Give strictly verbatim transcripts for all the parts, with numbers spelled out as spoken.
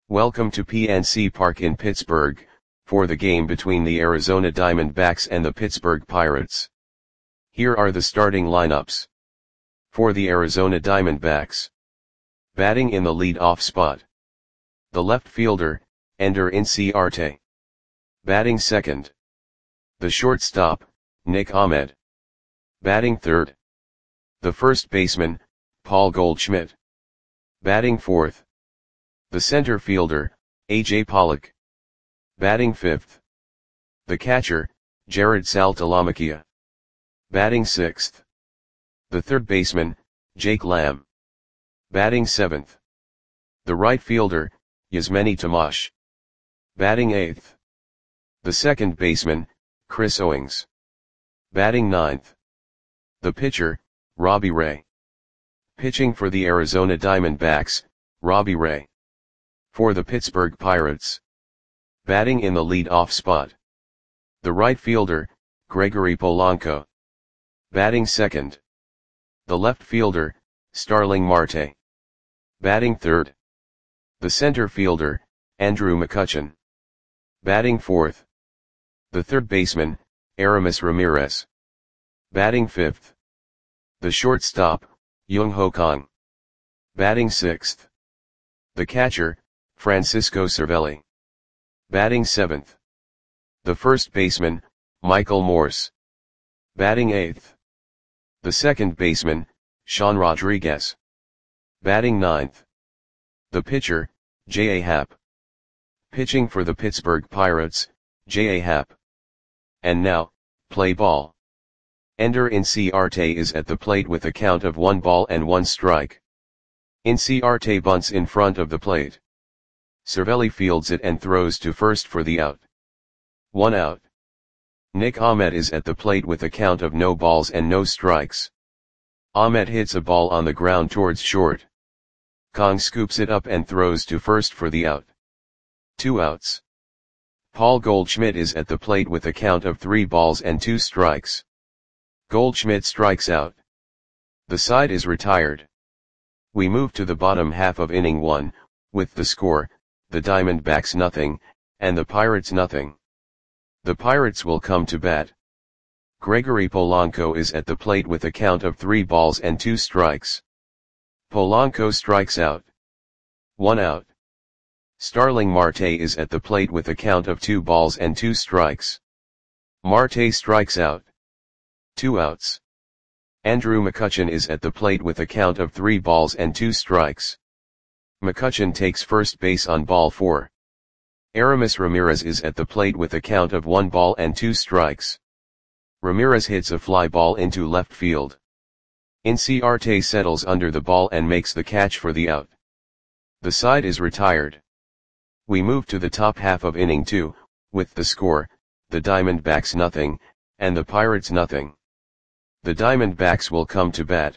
Welcome to P N C Park in Pittsburgh, for the game between the Arizona Diamondbacks and the Pittsburgh Pirates. Here are the starting lineups. For the Arizona Diamondbacks. Batting in the lead-off spot. The left fielder, Ender Inciarte. Batting second. The shortstop, Nick Ahmed. Batting third. The first baseman, Paul Goldschmidt. Batting fourth. The center fielder, A J Pollock. Batting fifth. The catcher, Jared Saltalamacchia. Batting sixth. The third baseman, Jake Lamb. Batting seventh. The right fielder, Yasmany Tomas. Batting eighth. The second baseman, Chris Owings. Batting ninth. The pitcher, Robbie Ray. Pitching for the Arizona Diamondbacks, Robbie Ray. For the Pittsburgh Pirates. Batting in the lead-off spot. The right fielder, Gregory Polanco. Batting second. The left fielder, Starling Marte. Batting third. The center fielder, Andrew McCutchen. Batting fourth. The third baseman, Aramis Ramirez. Batting fifth. The shortstop, Young-Ho Kang. Batting sixth. The catcher, Francisco Cervelli. Batting seventh. The first baseman, Michael Morse. Batting eighth. The second baseman, Sean Rodriguez. Batting ninth. The pitcher, J A. Happ. Pitching for the Pittsburgh Pirates, J A. Happ. And now, play ball. Ender Inciarte is at the plate with a count of one ball and one strike. Inciarte bunts in front of the plate. Cervelli fields it and throws to first for the out. One out. Nick Ahmed is at the plate with a count of no balls and no strikes. Ahmed hits a ball on the ground towards short. Kang scoops it up and throws to first for the out. Two outs. Paul Goldschmidt is at the plate with a count of three balls and two strikes. Goldschmidt strikes out. The side is retired. We move to the bottom half of inning one, with the score, the Diamondbacks nothing, and the Pirates nothing. The Pirates will come to bat. Gregory Polanco is at the plate with a count of three balls and two strikes. Polanco strikes out. One out. Starling Marte is at the plate with a count of two balls and two strikes. Marte strikes out. Two outs. Andrew McCutchen is at the plate with a count of three balls and two strikes. McCutchen takes first base on ball four. Aramis Ramirez is at the plate with a count of one ball and two strikes. Ramirez hits a fly ball into left field. Inciarte settles under the ball and makes the catch for the out. The side is retired. We move to the top half of inning two, with the score, the Diamondbacks nothing, and the Pirates nothing. The Diamondbacks will come to bat.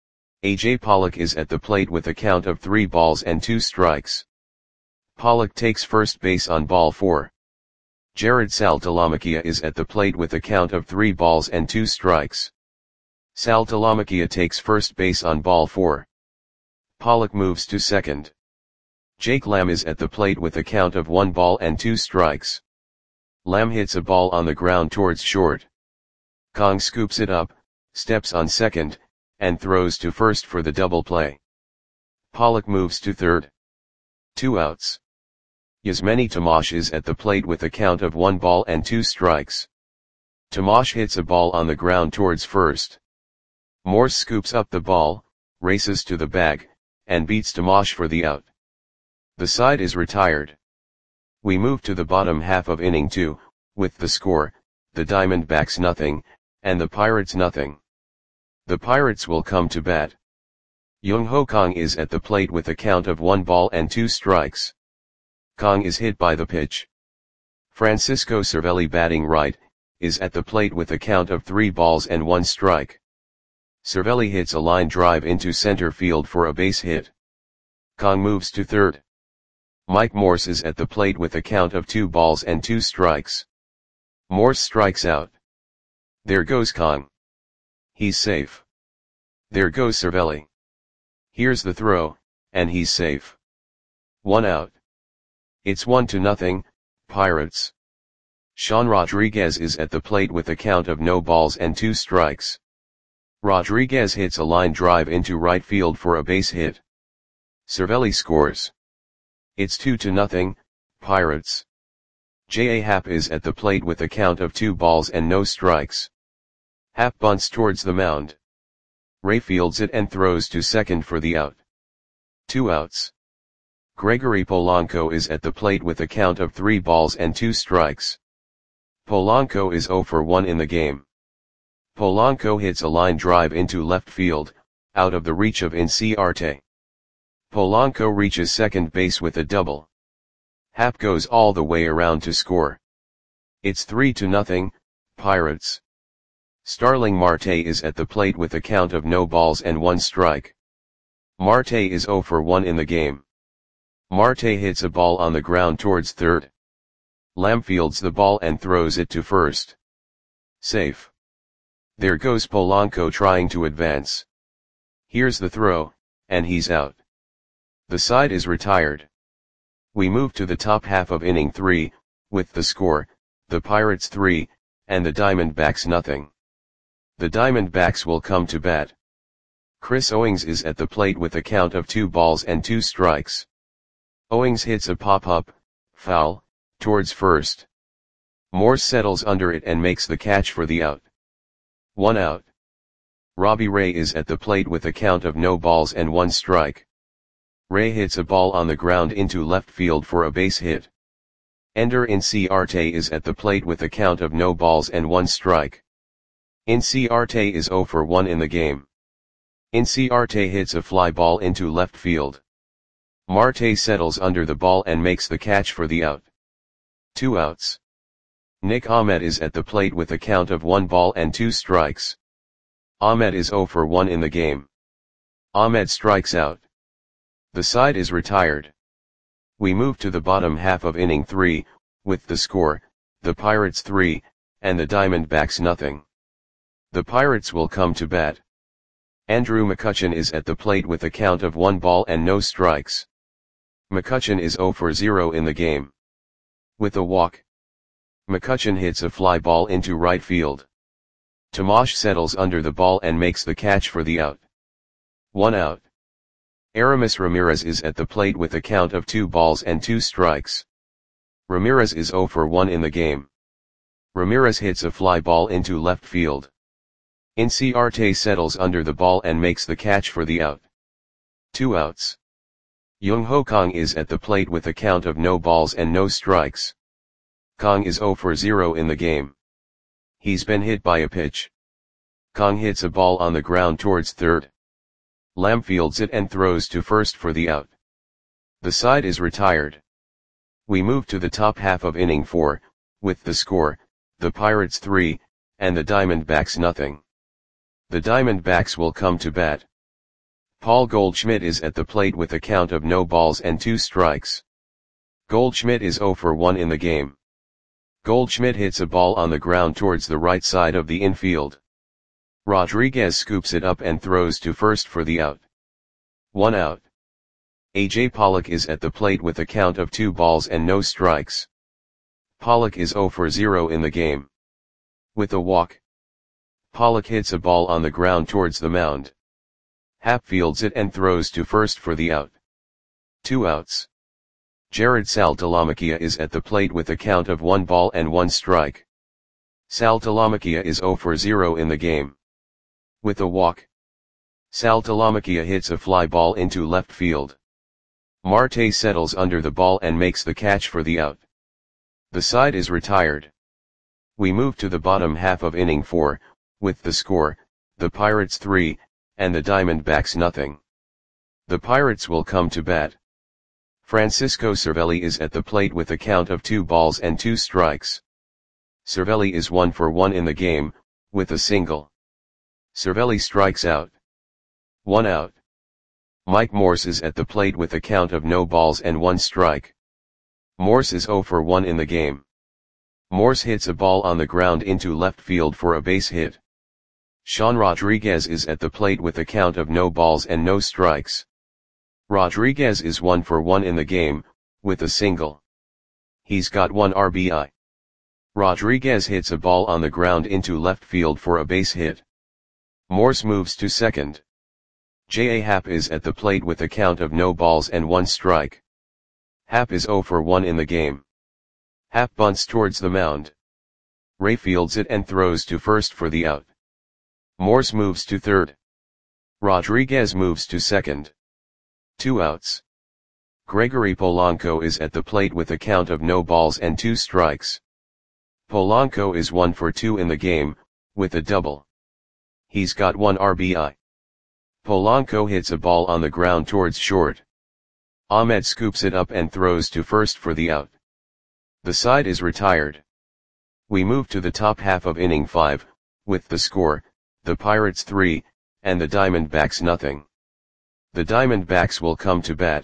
A J Pollock is at the plate with a count of three balls and two strikes. Pollock takes first base on ball four. Jared Saltalamacchia is at the plate with a count of three balls and two strikes. Saltalamacchia takes first base on ball four. Pollock moves to second. Jake Lamb is at the plate with a count of one ball and two strikes. Lamb hits a ball on the ground towards short. Kang scoops it up, steps on second, and throws to first for the double play. Pollock moves to third. Two outs. Yasmany Tomas is at the plate with a count of one ball and two strikes. Tomas hits a ball on the ground towards first. Morse scoops up the ball, races to the bag, and beats Tomas for the out. The side is retired. We move to the bottom half of inning two, with the score, the Diamondbacks nothing, and the Pirates nothing. The Pirates will come to bat. Young-Ho Kang is at the plate with a count of one ball and two strikes. Kang is hit by the pitch. Francisco Cervelli, batting right, is at the plate with a count of three balls and one strike. Cervelli hits a line drive into center field for a base hit. Kang moves to third. Mike Morse is at the plate with a count of two balls and two strikes. Morse strikes out. There goes Kang. He's safe. There goes Cervelli. Here's the throw, and he's safe. One out. It's one to nothing, Pirates. Sean Rodriguez is at the plate with a count of no balls and two strikes. Rodriguez hits a line drive into right field for a base hit. Cervelli scores. It's two to nothing, Pirates. J A. Happ is at the plate with a count of two balls and no strikes. Happ bunts towards the mound. Ray fields it and throws to second for the out. Two outs. Gregory Polanco is at the plate with a count of three balls and two strikes. Polanco is zero for one in the game. Polanco hits a line drive into left field, out of the reach of Inciarte. Polanco reaches second base with a double. Happ goes all the way around to score. It's three to nothing, Pirates. Starling Marte is at the plate with a count of no balls and one strike. Marte is zero for one in the game. Marte hits a ball on the ground towards third. Lamb fields the ball and throws it to first. Safe. There goes Polanco trying to advance. Here's the throw, and he's out. The side is retired. We move to the top half of inning three, with the score, the Pirates three, and the Diamondbacks nothing. The Diamondbacks will come to bat. Chris Owings is at the plate with a count of two balls and two strikes. Owings hits a pop-up, foul, towards first. Morse settles under it and makes the catch for the out. One out. Robbie Ray is at the plate with a count of no balls and one strike. Ray hits a ball on the ground into left field for a base hit. Ender Inciarte is at the plate with a count of no balls and one strike. Inciarte is zero for one in the game. Inciarte hits a fly ball into left field. Marte settles under the ball and makes the catch for the out. Two outs. Nick Ahmed is at the plate with a count of one ball and two strikes. Ahmed is zero for one in the game. Ahmed strikes out. The side is retired. We move to the bottom half of inning three, with the score, the Pirates three, and the Diamondbacks nothing. The Pirates will come to bat. Andrew McCutchen is at the plate with a count of one ball and no strikes. McCutchen is zero for zero in the game. With a walk, McCutchen hits a fly ball into right field. Tomash settles under the ball and makes the catch for the out. One out. Aramis Ramirez is at the plate with a count of two balls and two strikes. Ramirez is zero for one in the game. Ramirez hits a fly ball into left field. Inciarte settles under the ball and makes the catch for the out. Two outs. Young Ho Kong is at the plate with a count of no balls and no strikes. Kong is zero for zero in the game. He's been hit by a pitch. Kong hits a ball on the ground towards third. Lamb fields it and throws to first for the out. The side is retired. We move to the top half of inning four, with the score, the Pirates three, and the Diamondbacks nothing. The Diamondbacks will come to bat. Paul Goldschmidt is at the plate with a count of no balls and two strikes. Goldschmidt is zero for one in the game. Goldschmidt hits a ball on the ground towards the right side of the infield. Rodriguez scoops it up and throws to first for the out. One out. A J Pollock is at the plate with a count of two balls and no strikes. Pollock is zero for zero in the game. With a walk, Pollock hits a ball on the ground towards the mound. Happ fields it and throws to first for the out. Two outs. Jared Saltalamacchia is at the plate with a count of one ball and one strike. Saltalamacchia is zero for zero in the game. With a walk, Saltalamacchia hits a fly ball into left field. Marte settles under the ball and makes the catch for the out. The side is retired. We move to the bottom half of inning four, with the score, the Pirates three, and the Diamondbacks nothing. The Pirates will come to bat. Francisco Cervelli is at the plate with a count of two balls and two strikes. Cervelli is one for one in the game, with a single. Cervelli strikes out. One out. Mike Morse is at the plate with a count of no balls and one strike. Morse is zero for one in the game. Morse hits a ball on the ground into left field for a base hit. Sean Rodriguez is at the plate with a count of no balls and no strikes. Rodriguez is one for one in the game, with a single. He's got one R B I. Rodriguez hits a ball on the ground into left field for a base hit. Morse moves to second. J A. Happ is at the plate with a count of no balls and one strike. Happ is zero for one in the game. Happ bunts towards the mound. Ray fields it and throws to first for the out. Morse moves to third. Rodriguez moves to second. Two outs. Gregory Polanco is at the plate with a count of no balls and two strikes. Polanco is one for two in the game, with a double. He's got one R B I. Polanco hits a ball on the ground towards short. Ahmed scoops it up and throws to first for the out. The side is retired. We move to the top half of inning five, with the score, the Pirates three, and the Diamondbacks nothing. The Diamondbacks will come to bat.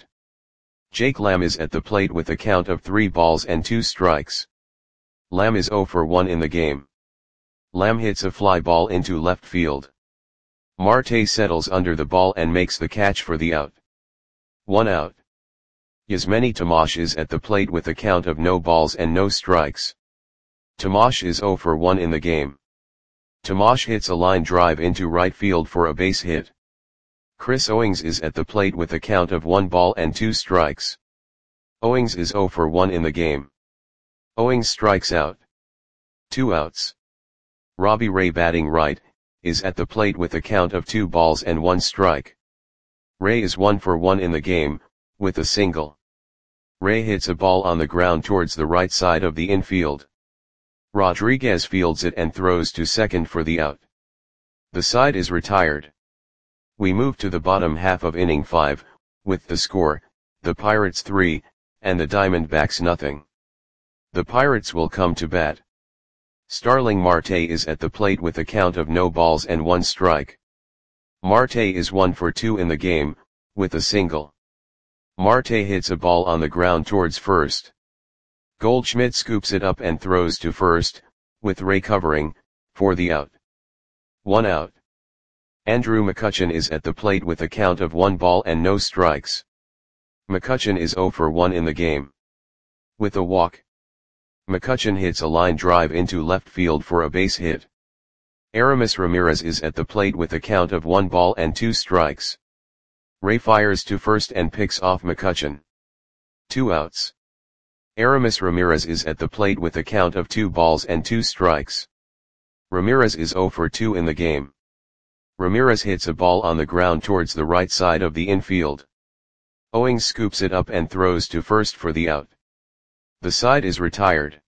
Jake Lamb is at the plate with a count of three balls and two strikes. Lamb is zero for one in the game. Lamb hits a fly ball into left field. Marte settles under the ball and makes the catch for the out. One out. Yasmany Tomasz is at the plate with a count of no balls and no strikes. Tomasz is zero for one in the game. Tomasz hits a line drive into right field for a base hit. Chris Owings is at the plate with a count of one ball and two strikes. Owings is zero for one in the game. Owings strikes out. Two outs. Robbie Ray, batting right, is at the plate with a count of two balls and one strike. Ray is one for one in the game, with a single. Ray hits a ball on the ground towards the right side of the infield. Rodriguez fields it and throws to second for the out. The side is retired. We move to the bottom half of inning five, with the score, the Pirates three, and the Diamondbacks nothing. The Pirates will come to bat. Starling Marte is at the plate with a count of no balls and one strike. Marte is one for two in the game, with a single. Marte hits a ball on the ground towards first. Goldschmidt scoops it up and throws to first, with Ray covering, for the out. One out. Andrew McCutchen is at the plate with a count of one ball and no strikes. McCutchen is zero for one in the game. With a walk. McCutchen hits a line drive into left field for a base hit. Aramis Ramirez is at the plate with a count of one ball and two strikes. Ray fires to first and picks off McCutchen. Two outs. Aramis Ramirez is at the plate with a count of two balls and two strikes. Ramirez is zero for two in the game. Ramirez hits a ball on the ground towards the right side of the infield. Owings scoops it up and throws to first for the out. The side is retired.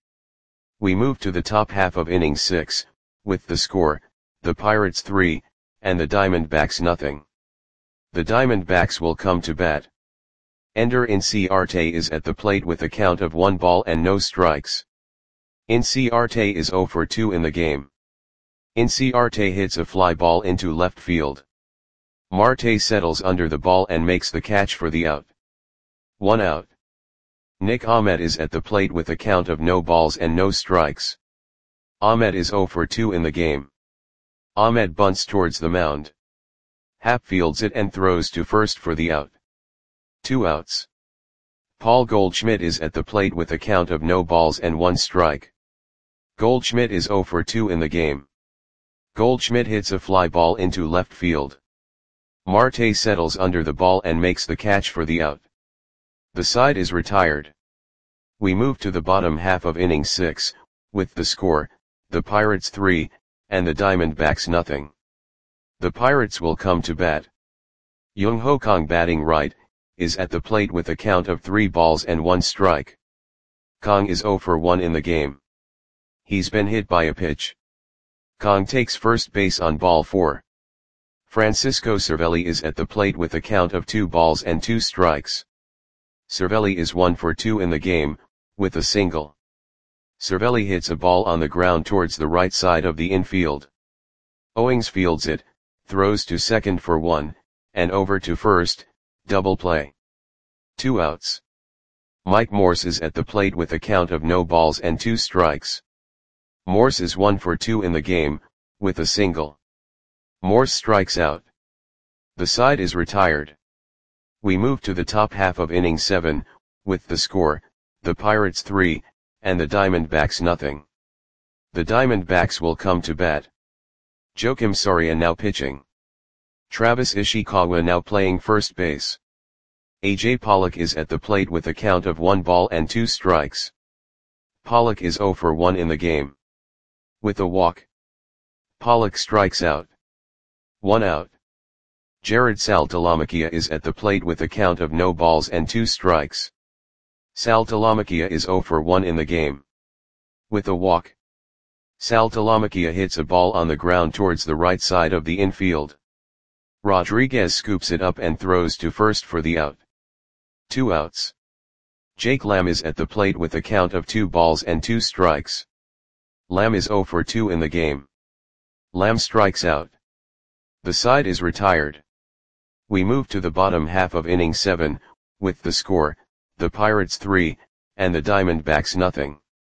We move to the top half of inning six, with the score, the Pirates three, and the Diamondbacks nothing. The Diamondbacks will come to bat. Ender Inciarte is at the plate with a count of one ball and no strikes. Inciarte is zero for two in the game. Inciarte hits a fly ball into left field. Marte settles under the ball and makes the catch for the out. One out. Nick Ahmed is at the plate with a count of no balls and no strikes. Ahmed is zero for two in the game. Ahmed bunts towards the mound. Happ fields it and throws to first for the out. Two outs. Paul Goldschmidt is at the plate with a count of no balls and one strike. Goldschmidt is zero for two in the game. Goldschmidt hits a fly ball into left field. Marte settles under the ball and makes the catch for the out. The side is retired. We move to the bottom half of inning six, with the score, the Pirates three, and the Diamondbacks nothing. The Pirates will come to bat. Jung Ho Kang, batting right, is at the plate with a count of three balls and one strike. Kang is zero for one in the game. He's been hit by a pitch. Kang takes first base on ball four. Francisco Cervelli is at the plate with a count of two balls and two strikes. Cervelli is one for two in the game, with a single. Cervelli hits a ball on the ground towards the right side of the infield. Owings fields it, throws to second for one, and over to first, double play. Two outs. Mike Morse is at the plate with a count of no balls and two strikes. Morse is one for two in the game, with a single. Morse strikes out. The side is retired. We move to the top half of inning seven, with the score, the Pirates three, and the Diamondbacks nothing. The Diamondbacks will come to bat. Joakim Soria now pitching. Travis Ishikawa now playing first base. A J Pollock is at the plate with a count of one ball and two strikes. Pollock is zero for one in the game. With a walk, Pollock strikes out. One out. Jared Saltalamacchia is at the plate with a count of no balls and two strikes. Saltalamacchia is zero for one in the game. With a walk, Saltalamacchia hits a ball on the ground towards the right side of the infield. Rodriguez scoops it up and throws to first for the out. Two outs. Jake Lamb is at the plate with a count of two balls and two strikes. Lamb is zero for two in the game. Lamb strikes out. The side is retired. We move to the bottom half of inning seven, with the score, the Pirates three, and the Diamondbacks nothing.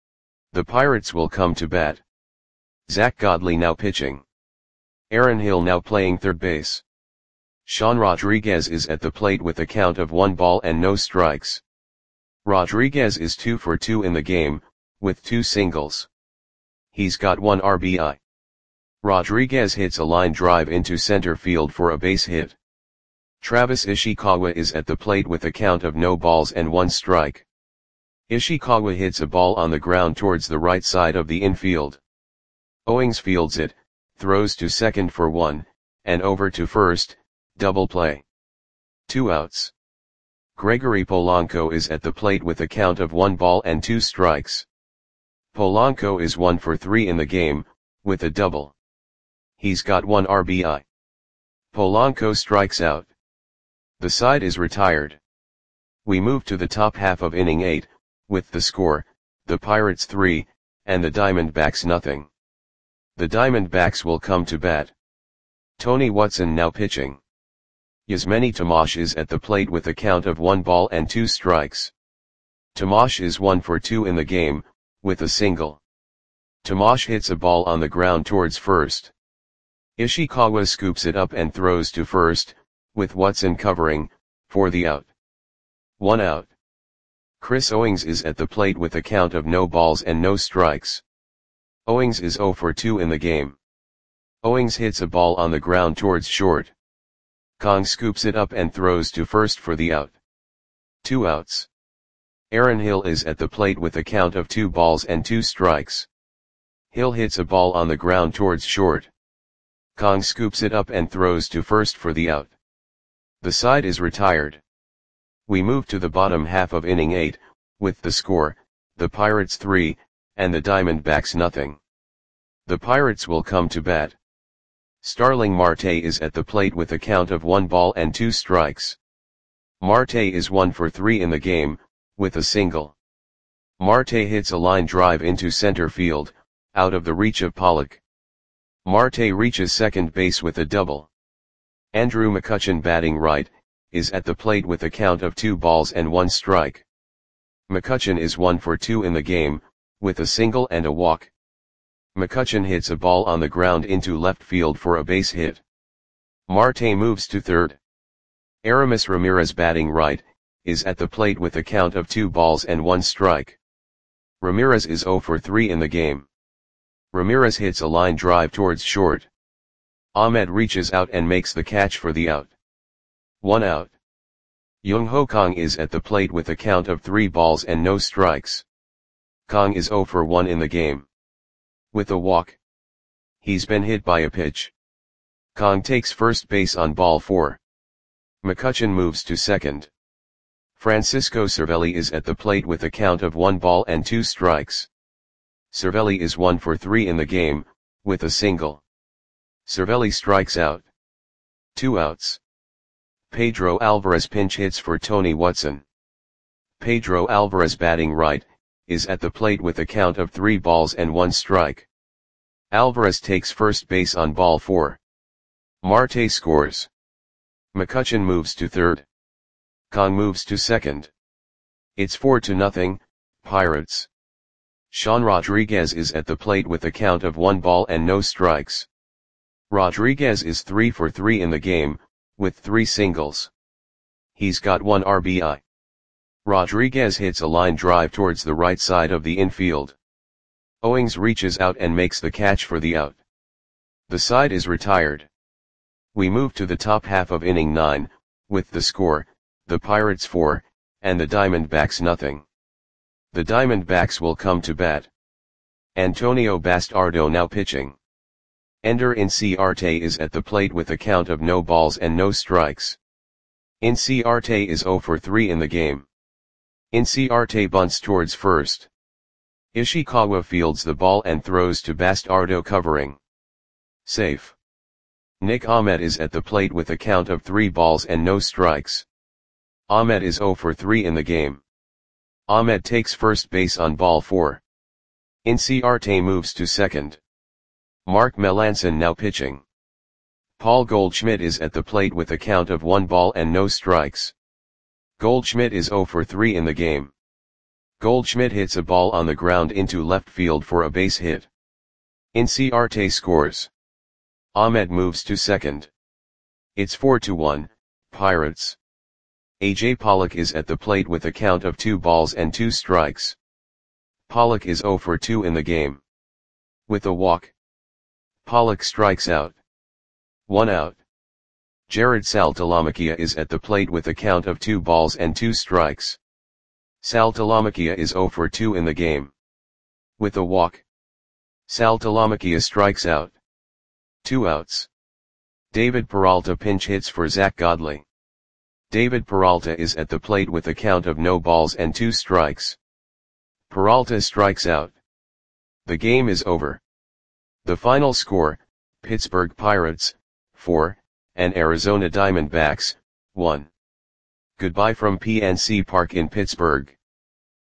The Pirates will come to bat. Zach Godley now pitching. Aaron Hill now playing third base. Sean Rodriguez is at the plate with a count of one ball and no strikes. Rodriguez is two for two in the game, with two singles. He's got one R B I. Rodriguez hits a line drive into center field for a base hit. Travis Ishikawa is at the plate with a count of no balls and one strike. Ishikawa hits a ball on the ground towards the right side of the infield. Owings fields it, throws to second for one, and over to first, double play. Two outs. Gregory Polanco is at the plate with a count of one ball and two strikes. Polanco is one for three in the game, with a double. He's got one R B I. Polanco strikes out. The side is retired. We move to the top half of inning eight, with the score, the Pirates three, and the Diamondbacks nothing. The Diamondbacks will come to bat. Tony Watson now pitching. Yasmani Tomash is at the plate with a count of one ball and two strikes. Tomash is one for two in the game, with a single. Tomash hits a ball on the ground towards first. Ishikawa scoops it up and throws to first, with Watson covering, for the out. One out. Chris Owings is at the plate with a count of no balls and no strikes. Owings is zero for two in the game. Owings hits a ball on the ground towards short. Kong scoops it up and throws to first for the out. Two outs. Aaron Hill is at the plate with a count of two balls and two strikes. Hill hits a ball on the ground towards short. Kong scoops it up and throws to first for the out. The side is retired. We move to the bottom half of inning eight, with the score, the Pirates three, and the Diamondbacks nothing. The Pirates will come to bat. Starling Marte is at the plate with a count of one ball and two strikes. Marte is one for three in the game, with a single. Marte hits a line drive into center field, out of the reach of Pollock. Marte reaches second base with a double. Andrew McCutchen batting right, is at the plate with a count of two balls and one strike. McCutchen is one for two in the game, with a single and a walk. McCutchen hits a ball on the ground into left field for a base hit. Marte moves to third. Aramis Ramirez batting right, is at the plate with a count of two balls and one strike. Ramirez is zero for three in the game. Ramirez hits a line drive towards short. Ahmed reaches out and makes the catch for the out. One out. Young Ho Kong is at the plate with a count of three balls and no strikes. Kong is zero for one in the game. With a walk. He's been hit by a pitch. Kong takes first base on ball four. McCutchen moves to second. Francisco Cervelli is at the plate with a count of one ball and two strikes. Cervelli is one for three in the game, with a single. Cervelli strikes out. Two outs. Pedro Alvarez pinch hits for Tony Watson. Pedro Alvarez batting right, is at the plate with a count of three balls and one strike. Alvarez takes first base on ball four. Marte scores. McCutchen moves to third. Kong moves to second. It's four to nothing, Pirates. Sean Rodriguez is at the plate with a count of one ball and no strikes. Rodriguez is three for three in the game, with three singles. He's got one R B I. Rodriguez hits a line drive towards the right side of the infield. Owings reaches out and makes the catch for the out. The side is retired. We move to the top half of inning nine, with the score, the Pirates four, and the Diamondbacks nothing. The Diamondbacks will come to bat. Antonio Bastardo now pitching. Ender Inciarte is at the plate with a count of no balls and no strikes. Inciarte is zero for three in the game. Inciarte bunts towards first. Ishikawa fields the ball and throws to Bastardo covering. Safe. Nick Ahmed is at the plate with a count of three balls and no strikes. Ahmed is zero for three in the game. Ahmed takes first base on ball four. Inciarte moves to second. Mark Melancon now pitching. Paul Goldschmidt is at the plate with a count of one ball and no strikes. Goldschmidt is zero for three in the game. Goldschmidt hits a ball on the ground into left field for a base hit. Inciarte scores. Ahmed moves to second. It's four to one, Pirates. A J Pollock is at the plate with a count of two balls and two strikes. Pollock is zero for two in the game. With a walk, Pollock strikes out. One out. Jared Saltalamacchia is at the plate with a count of two balls and two strikes. Saltalamacchia is zero for two in the game. With a walk, Saltalamacchia strikes out. Two outs. David Peralta pinch hits for Zach Godley. David Peralta is at the plate with a count of no balls and two strikes. Peralta strikes out. The game is over. The final score, Pittsburgh Pirates, four, and Arizona Diamondbacks, one. Goodbye from P N C Park in Pittsburgh.